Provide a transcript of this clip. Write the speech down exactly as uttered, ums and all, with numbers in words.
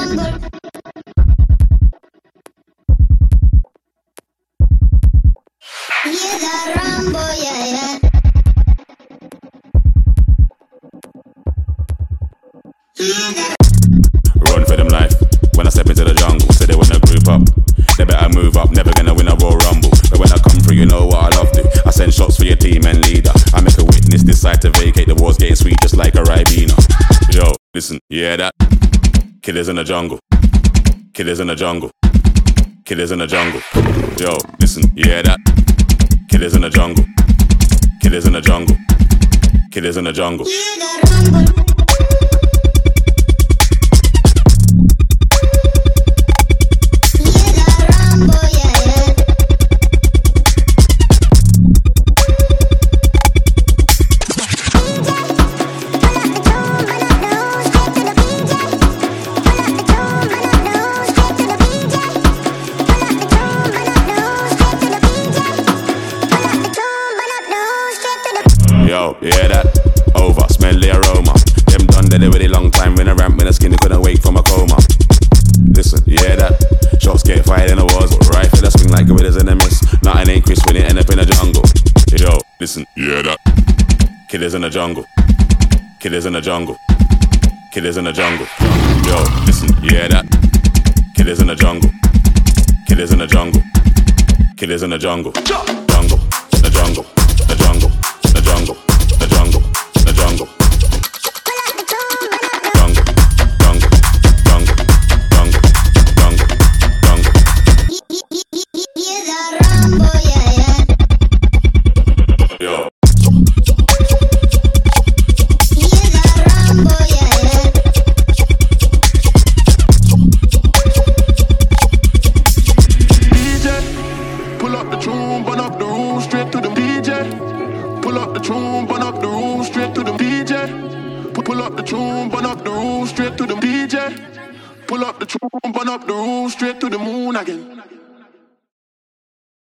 Run for them life. When I step into the jungle, say they wanna group up. They better move up, never gonna win a Royal Rumble. But when I come through, you know what I love to. I send shots for your team and leader. I make a witness decide to vacate. The war's getting sweet just like a Ribena. Yo, listen, you hear that? Killers in the jungle. Killers in the jungle. Killers in the jungle. Yo, listen, you hear that? Killers in the jungle. Killers in the jungle. Killers in the jungle. Yo, you hear that? Over, smell the aroma. Them done dead already long time. When I ramp, when I skin, they couldn't wake from a coma. Listen, you hear that? Shots get fired in the wars. Rifle that swing like gorillas in the mist. Nothing ain't crisp when it end up in the jungle. Yo, listen, you hear that? Killers in the jungle. Killers in the jungle. Killers in the jungle. Yo, listen, you hear that? Killers in the jungle. Killers in the jungle. Killers in the jungle. Jungle, the jungle, the jungle. The jungle, the jungle, the jungle. Jungle, jungle, jungle, jungle, jungle, jungle. Hear the rumble, yeah, yeah. Yo. Hear the rumble, yeah, yeah. D J, pull up the tune, burn up the room, straight to the D J. Pull up the tune, burn up the room, straight to the D J. Pull up the tune, burn up the room, straight to the D J. Pull up the tune, burn up the room, straight to the moon again.